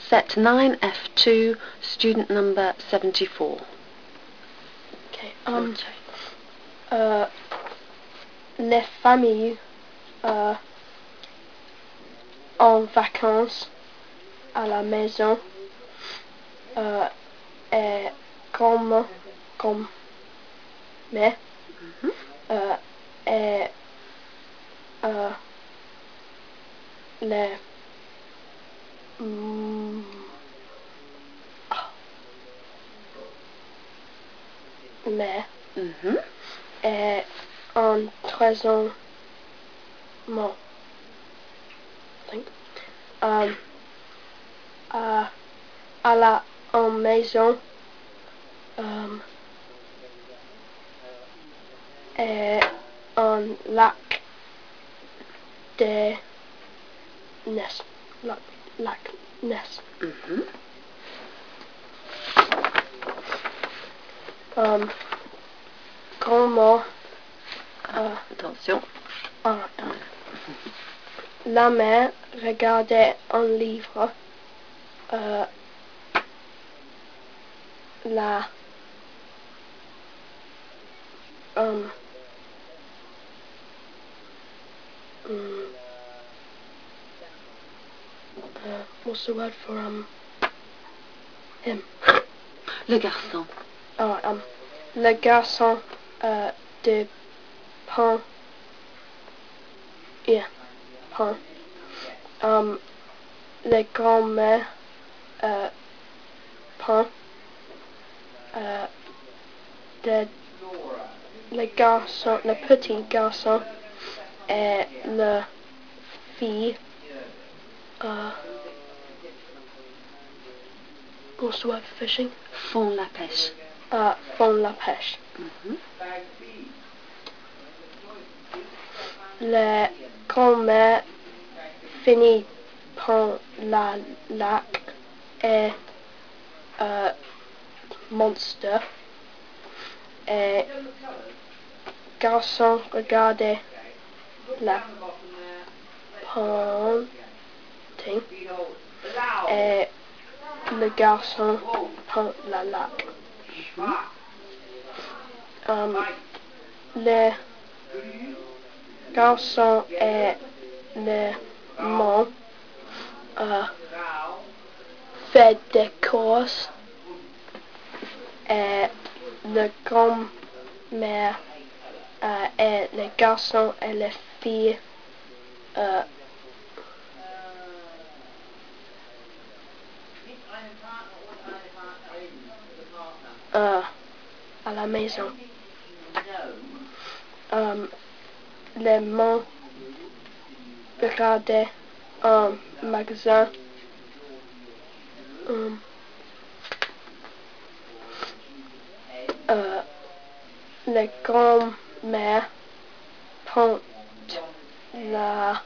Set 9F2, student number 74. Okay. Les familles en vacances à la maison et comme mais et les mais et entraînement I think à la en maison et un lac de Ness. Lac Ness. Comment Attention. La mère regardait un livre. What's the word for him? Le garçon. Le garçon de pain. Yeah, pain. Le grand-mère pain. Le garçon, le petit garçon et la fille what's the word for fishing? Font la pêche. Font la pêche. Le grand-mère finit par la lac et monster et garçon regardait la painting et le garçon peint la lac. Le garçon et le mont fait des courses et le grand-mère et le garçon et les filles à la maison. Les monts regardaient un magasin. La grand-mère prend la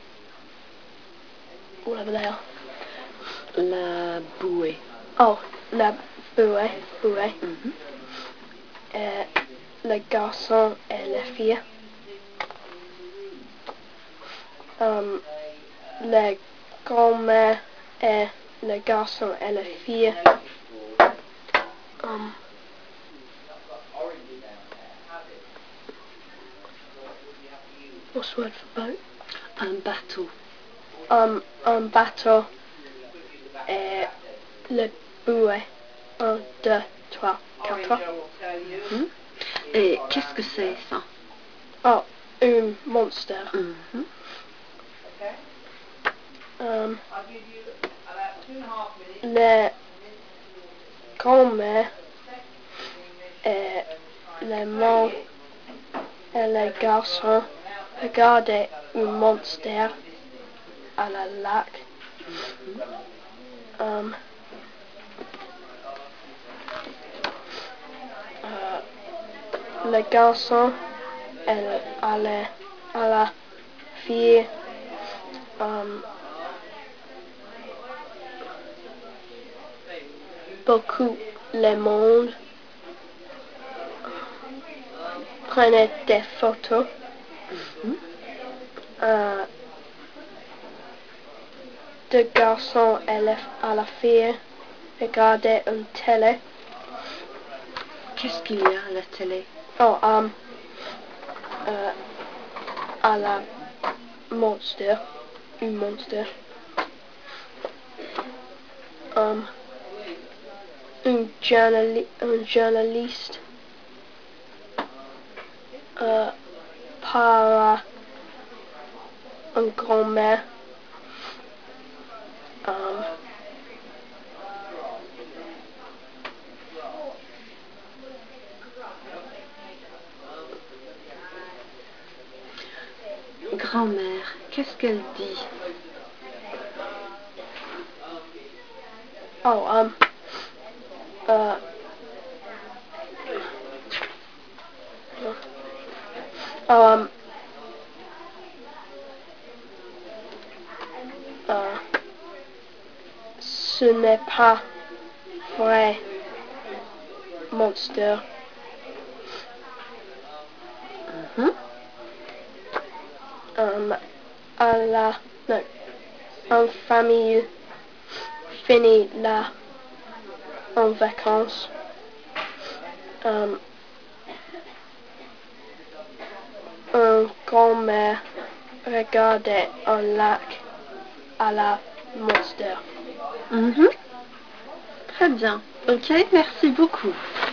bouée. Oh, la bouée. Et le garçon et la fille. La grand-mère et le garçon et la fille. What's the word for boat? Un bateau. Un bateau et le bouée. 1, 2, 3, 4. Et qu'est-ce que c'est ça? Oh, un monster. Le grand-mère et les mont et les garçons regardaient un monster à la lac. Le garçon à la fille beaucoup le monde prenait des photos. deux garçons et la fille regardaient une télé. Qu'est-ce qu'il y a à la télé? Oh, à la monster, une monster. Un journaliste par une grand-mère. Grand-mère, qu'est-ce qu'elle dit? Oh, ce n'est pas vrai, monster. En famille finit là en vacances. Un grand-mère regardait un lac à la monster. Très bien. Ok, merci beaucoup.